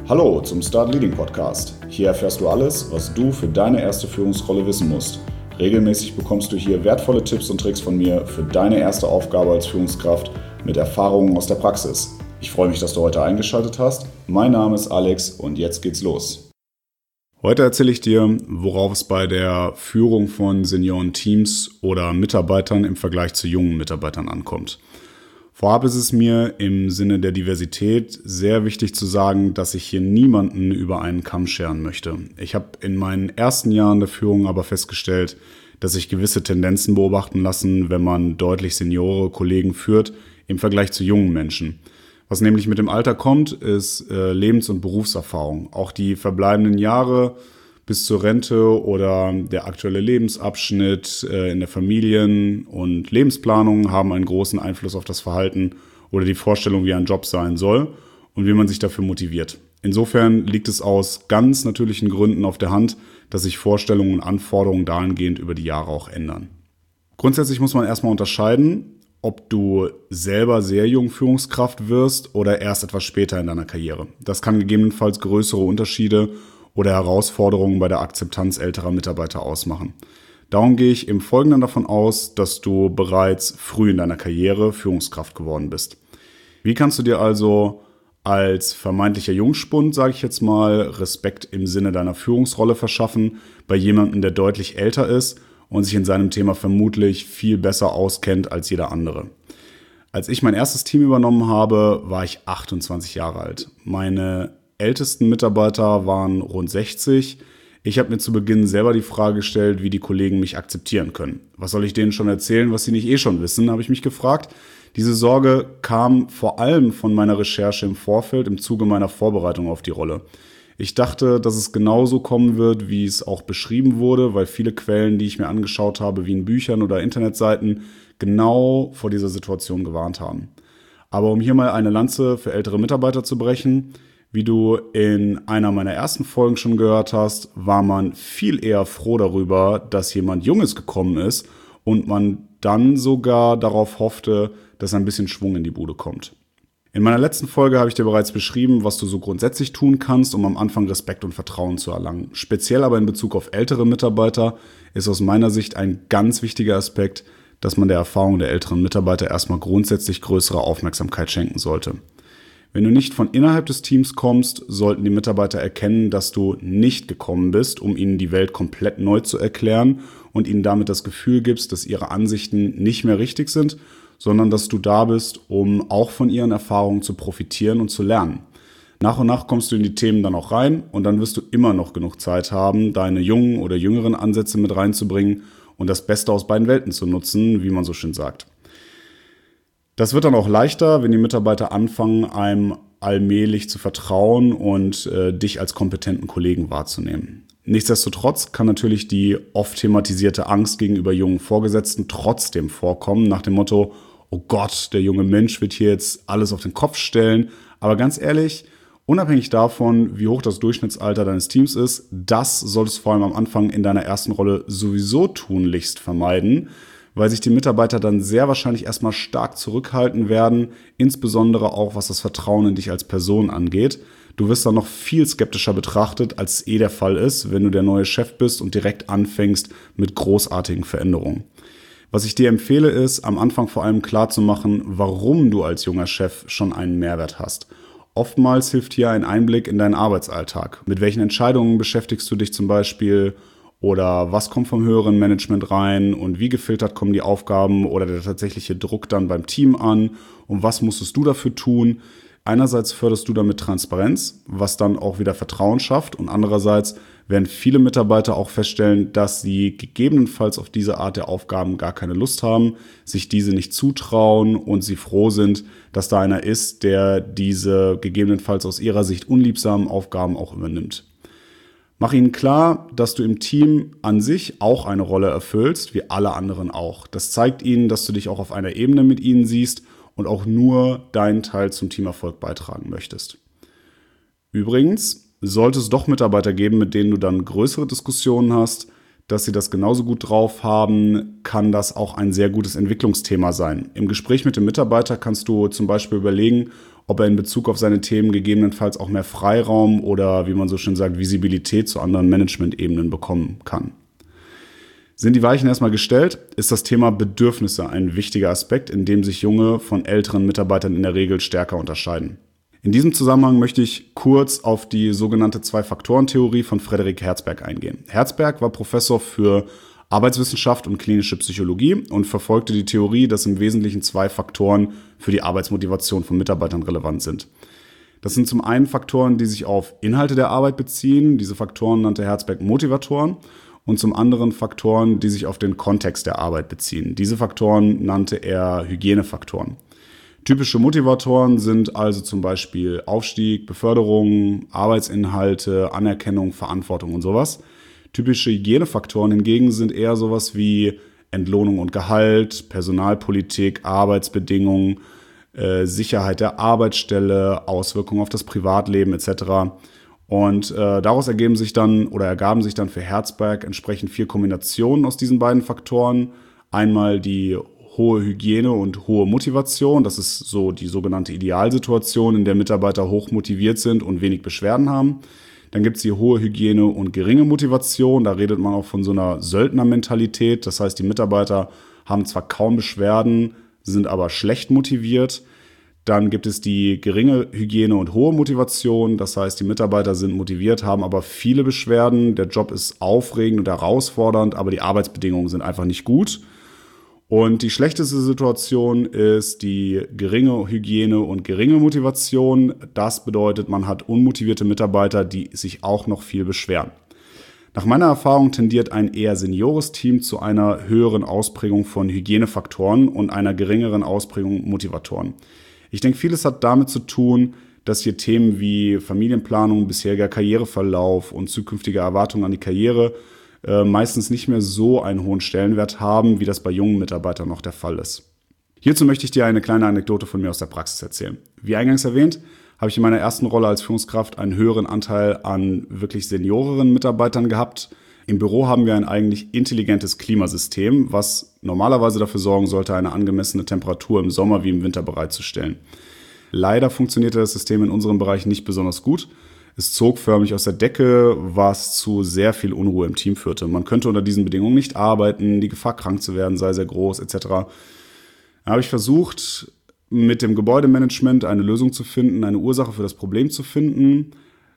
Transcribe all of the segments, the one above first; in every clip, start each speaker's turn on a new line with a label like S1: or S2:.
S1: Hallo zum Start Leading Podcast. Hier erfährst du alles, was du für deine erste Führungsrolle wissen musst. Regelmäßig bekommst du hier wertvolle Tipps und Tricks von mir für deine erste Aufgabe als Führungskraft mit Erfahrungen aus der Praxis. Ich freue mich, dass du heute eingeschaltet hast. Mein Name ist Alex und jetzt geht's los. Heute erzähle ich dir, worauf es bei der Führung von Seniorenteams oder Mitarbeitern im Vergleich zu jungen Mitarbeitern ankommt. Vorab ist es mir im Sinne der Diversität sehr wichtig zu sagen, dass ich hier niemanden über einen Kamm scheren möchte. Ich habe in meinen ersten Jahren der Führung aber festgestellt, dass sich gewisse Tendenzen beobachten lassen, wenn man deutlich seniore Kollegen führt im Vergleich zu jungen Menschen. Was nämlich mit dem Alter kommt, ist Lebens- und Berufserfahrung. Auch die verbleibenden Jahre bis zur Rente oder der aktuelle Lebensabschnitt in der Familien- und Lebensplanung haben einen großen Einfluss auf das Verhalten oder die Vorstellung, wie ein Job sein soll und wie man sich dafür motiviert. Insofern liegt es aus ganz natürlichen Gründen auf der Hand, dass sich Vorstellungen und Anforderungen dahingehend über die Jahre auch ändern. Grundsätzlich muss man erstmal unterscheiden, ob du selber sehr jung Führungskraft wirst oder erst etwas später in deiner Karriere. Das kann gegebenenfalls größere Unterschiede oder Herausforderungen bei der Akzeptanz älterer Mitarbeiter ausmachen. Darum gehe ich im Folgenden davon aus, dass du bereits früh in deiner Karriere Führungskraft geworden bist. Wie kannst du dir also als vermeintlicher Jungspund, sage ich jetzt mal, Respekt im Sinne deiner Führungsrolle verschaffen bei jemandem, der deutlich älter ist und sich in seinem Thema vermutlich viel besser auskennt als jeder andere? Als ich mein erstes Team übernommen habe, war ich 28 Jahre alt. Meine ältesten Mitarbeiter waren rund 60. Ich habe mir zu Beginn selber die Frage gestellt, wie die Kollegen mich akzeptieren können. Was soll ich denen schon erzählen, was sie nicht schon wissen, habe ich mich gefragt. Diese Sorge kam vor allem von meiner Recherche im Vorfeld im Zuge meiner Vorbereitung auf die Rolle. Ich dachte, dass es genauso kommen wird, wie es auch beschrieben wurde, weil viele Quellen, die ich mir angeschaut habe, wie in Büchern oder Internetseiten, genau vor dieser Situation gewarnt haben. Aber um hier mal eine Lanze für ältere Mitarbeiter zu brechen: Wie du in einer meiner ersten Folgen schon gehört hast, war man viel eher froh darüber, dass jemand Junges gekommen ist und man dann sogar darauf hoffte, dass ein bisschen Schwung in die Bude kommt. In meiner letzten Folge habe ich dir bereits beschrieben, was du so grundsätzlich tun kannst, um am Anfang Respekt und Vertrauen zu erlangen. Speziell aber in Bezug auf ältere Mitarbeiter ist aus meiner Sicht ein ganz wichtiger Aspekt, dass man der Erfahrung der älteren Mitarbeiter erstmal grundsätzlich größere Aufmerksamkeit schenken sollte. Wenn du nicht von innerhalb des Teams kommst, sollten die Mitarbeiter erkennen, dass du nicht gekommen bist, um ihnen die Welt komplett neu zu erklären und ihnen damit das Gefühl gibst, dass ihre Ansichten nicht mehr richtig sind, sondern dass du da bist, um auch von ihren Erfahrungen zu profitieren und zu lernen. Nach und nach kommst du in die Themen dann auch rein und dann wirst du immer noch genug Zeit haben, deine jungen oder jüngeren Ansätze mit reinzubringen und das Beste aus beiden Welten zu nutzen, wie man so schön sagt. Das wird dann auch leichter, wenn die Mitarbeiter anfangen, einem allmählich zu vertrauen und dich als kompetenten Kollegen wahrzunehmen. Nichtsdestotrotz kann natürlich die oft thematisierte Angst gegenüber jungen Vorgesetzten trotzdem vorkommen, nach dem Motto: Oh Gott, der junge Mensch wird hier jetzt alles auf den Kopf stellen. Aber ganz ehrlich, unabhängig davon, wie hoch das Durchschnittsalter deines Teams ist, das solltest du vor allem am Anfang in deiner ersten Rolle sowieso tunlichst vermeiden, weil sich die Mitarbeiter dann sehr wahrscheinlich erstmal stark zurückhalten werden, insbesondere auch was das Vertrauen in dich als Person angeht. Du wirst dann noch viel skeptischer betrachtet, als es der Fall ist, wenn du der neue Chef bist und direkt anfängst mit großartigen Veränderungen. Was ich dir empfehle, ist, am Anfang vor allem klar zu machen, warum du als junger Chef schon einen Mehrwert hast. Oftmals hilft hier ein Einblick in deinen Arbeitsalltag. Mit welchen Entscheidungen beschäftigst du dich zum Beispiel? Oder was kommt vom höheren Management rein und wie gefiltert kommen die Aufgaben oder der tatsächliche Druck dann beim Team an und was musstest du dafür tun? Einerseits förderst du damit Transparenz, was dann auch wieder Vertrauen schafft, und andererseits werden viele Mitarbeiter auch feststellen, dass sie gegebenenfalls auf diese Art der Aufgaben gar keine Lust haben, sich diese nicht zutrauen und sie froh sind, dass da einer ist, der diese gegebenenfalls aus ihrer Sicht unliebsamen Aufgaben auch übernimmt. Mach ihnen klar, dass du im Team an sich auch eine Rolle erfüllst, wie alle anderen auch. Das zeigt ihnen, dass du dich auch auf einer Ebene mit ihnen siehst und auch nur deinen Teil zum Teamerfolg beitragen möchtest. Übrigens, sollte es doch Mitarbeiter geben, mit denen du dann größere Diskussionen hast, dass sie das genauso gut drauf haben, kann das auch ein sehr gutes Entwicklungsthema sein. Im Gespräch mit dem Mitarbeiter kannst du zum Beispiel überlegen, ob er in Bezug auf seine Themen gegebenenfalls auch mehr Freiraum oder, wie man so schön sagt, Visibilität zu anderen Management-Ebenen bekommen kann. Sind die Weichen erstmal gestellt, ist das Thema Bedürfnisse ein wichtiger Aspekt, in dem sich junge von älteren Mitarbeitern in der Regel stärker unterscheiden. In diesem Zusammenhang möchte ich kurz auf die sogenannte Zwei-Faktoren-Theorie von Frederik Herzberg eingehen. Herzberg war Professor für Arbeitswissenschaft und klinische Psychologie und verfolgte die Theorie, dass im Wesentlichen 2 Faktoren für die Arbeitsmotivation von Mitarbeitern relevant sind. Das sind zum einen Faktoren, die sich auf Inhalte der Arbeit beziehen. Diese Faktoren nannte Herzberg Motivatoren. Und zum anderen Faktoren, die sich auf den Kontext der Arbeit beziehen. Diese Faktoren nannte er Hygienefaktoren. Typische Motivatoren sind also zum Beispiel Aufstieg, Beförderung, Arbeitsinhalte, Anerkennung, Verantwortung und sowas. Typische Hygienefaktoren hingegen sind eher sowas wie Entlohnung und Gehalt, Personalpolitik, Arbeitsbedingungen, Sicherheit der Arbeitsstelle, Auswirkungen auf das Privatleben etc. Und daraus ergaben sich dann für Herzberg entsprechend 4 Kombinationen aus diesen beiden Faktoren. Einmal die hohe Hygiene und hohe Motivation. Das ist so die sogenannte Idealsituation, in der Mitarbeiter hoch motiviert sind und wenig Beschwerden haben. Dann gibt es die hohe Hygiene und geringe Motivation. Da redet man auch von so einer Söldnermentalität. Das heißt, die Mitarbeiter haben zwar kaum Beschwerden, sind aber schlecht motiviert. Dann gibt es die geringe Hygiene und hohe Motivation. Das heißt, die Mitarbeiter sind motiviert, haben aber viele Beschwerden. Der Job ist aufregend und herausfordernd, aber die Arbeitsbedingungen sind einfach nicht gut. Und die schlechteste Situation ist die geringe Hygiene und geringe Motivation. Das bedeutet, man hat unmotivierte Mitarbeiter, die sich auch noch viel beschweren. Nach meiner Erfahrung tendiert ein eher seniores Team zu einer höheren Ausprägung von Hygienefaktoren und einer geringeren Ausprägung Motivatoren. Ich denke, vieles hat damit zu tun, dass hier Themen wie Familienplanung, bisheriger Karriereverlauf und zukünftige Erwartungen an die Karriere meistens nicht mehr so einen hohen Stellenwert haben, wie das bei jungen Mitarbeitern noch der Fall ist. Hierzu möchte ich dir eine kleine Anekdote von mir aus der Praxis erzählen. Wie eingangs erwähnt, habe ich in meiner ersten Rolle als Führungskraft einen höheren Anteil an wirklich senioreren Mitarbeitern gehabt. Im Büro haben wir ein eigentlich intelligentes Klimasystem, was normalerweise dafür sorgen sollte, eine angemessene Temperatur im Sommer wie im Winter bereitzustellen. Leider funktionierte das System in unserem Bereich nicht besonders gut. Es zog förmlich aus der Decke, was zu sehr viel Unruhe im Team führte. Man könnte unter diesen Bedingungen nicht arbeiten, die Gefahr krank zu werden sei sehr groß etc. Da habe ich versucht, mit dem Gebäudemanagement eine Lösung zu finden, eine Ursache für das Problem zu finden,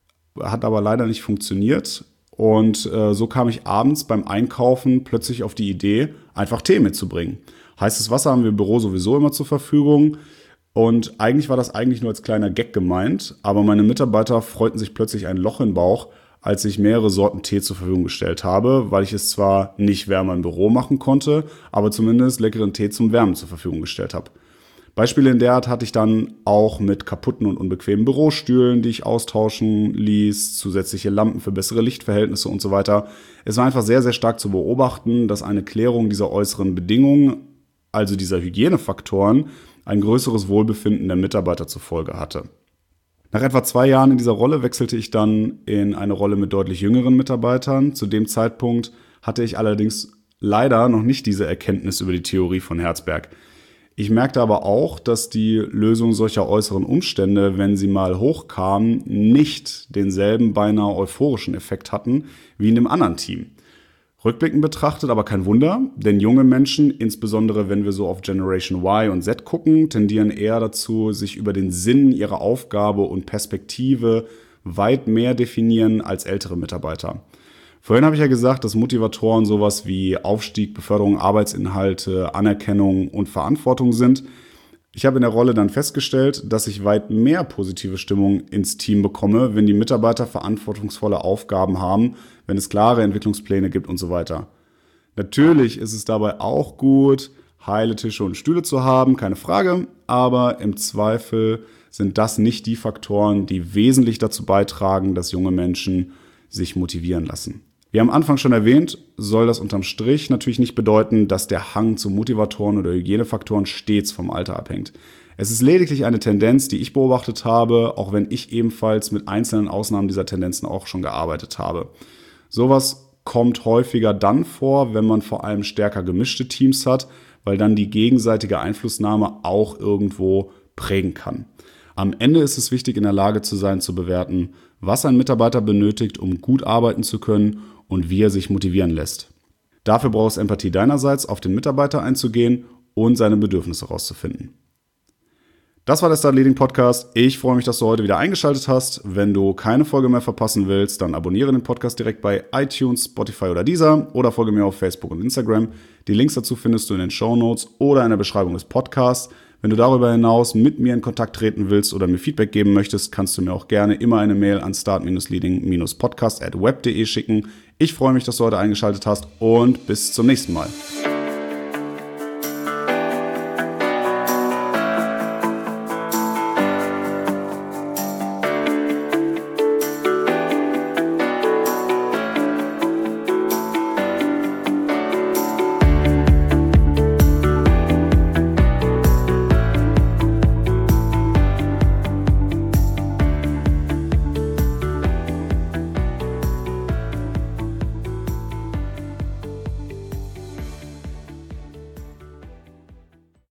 S1: hat aber leider nicht funktioniert. Und so kam ich abends beim Einkaufen plötzlich auf die Idee, einfach Tee mitzubringen. Heißes Wasser haben wir im Büro sowieso immer zur Verfügung. Und eigentlich war das nur als kleiner Gag gemeint, aber meine Mitarbeiter freuten sich plötzlich ein Loch im Bauch, als ich mehrere Sorten Tee zur Verfügung gestellt habe, weil ich es zwar nicht wärmer im Büro machen konnte, aber zumindest leckeren Tee zum Wärmen zur Verfügung gestellt habe. Beispiele in der Art hatte ich dann auch mit kaputten und unbequemen Bürostühlen, die ich austauschen ließ, zusätzliche Lampen für bessere Lichtverhältnisse und so weiter. Es war einfach sehr, sehr stark zu beobachten, dass eine Klärung dieser äußeren Bedingungen, also dieser Hygienefaktoren, ein größeres Wohlbefinden der Mitarbeiter zur Folge hatte. Nach etwa 2 Jahren in dieser Rolle wechselte ich dann in eine Rolle mit deutlich jüngeren Mitarbeitern. Zu dem Zeitpunkt hatte ich allerdings leider noch nicht diese Erkenntnis über die Theorie von Herzberg. Ich merkte aber auch, dass die Lösung solcher äußeren Umstände, wenn sie mal hochkamen, nicht denselben beinahe euphorischen Effekt hatten wie in dem anderen Team. Rückblickend betrachtet aber kein Wunder, denn junge Menschen, insbesondere wenn wir so auf Generation Y und Z gucken, tendieren eher dazu, sich über den Sinn ihrer Aufgabe und Perspektive weit mehr definieren als ältere Mitarbeiter. Vorhin habe ich ja gesagt, dass Motivatoren sowas wie Aufstieg, Beförderung, Arbeitsinhalte, Anerkennung und Verantwortung sind. Ich habe in der Rolle dann festgestellt, dass ich weit mehr positive Stimmung ins Team bekomme, wenn die Mitarbeiter verantwortungsvolle Aufgaben haben, wenn es klare Entwicklungspläne gibt und so weiter. Natürlich ist es dabei auch gut, heile Tische und Stühle zu haben, keine Frage, aber im Zweifel sind das nicht die Faktoren, die wesentlich dazu beitragen, dass junge Menschen sich motivieren lassen. Wie am Anfang schon erwähnt, soll das unterm Strich natürlich nicht bedeuten, dass der Hang zu Motivatoren oder Hygienefaktoren stets vom Alter abhängt. Es ist lediglich eine Tendenz, die ich beobachtet habe, auch wenn ich ebenfalls mit einzelnen Ausnahmen dieser Tendenzen auch schon gearbeitet habe. Sowas kommt häufiger dann vor, wenn man vor allem stärker gemischte Teams hat, weil dann die gegenseitige Einflussnahme auch irgendwo prägen kann. Am Ende ist es wichtig, in der Lage zu sein, zu bewerten, was ein Mitarbeiter benötigt, um gut arbeiten zu können und wie er sich motivieren lässt. Dafür braucht es Empathie deinerseits, auf den Mitarbeiter einzugehen und seine Bedürfnisse herauszufinden. Das war der Start Leading Podcast. Ich freue mich, dass du heute wieder eingeschaltet hast. Wenn du keine Folge mehr verpassen willst, dann abonniere den Podcast direkt bei iTunes, Spotify oder Deezer oder folge mir auf Facebook und Instagram. Die Links dazu findest du in den Shownotes oder in der Beschreibung des Podcasts. Wenn du darüber hinaus mit mir in Kontakt treten willst oder mir Feedback geben möchtest, kannst du mir auch gerne immer eine Mail an start-leading-podcast@web.de schicken. Ich freue mich, dass du heute eingeschaltet hast und bis zum nächsten Mal.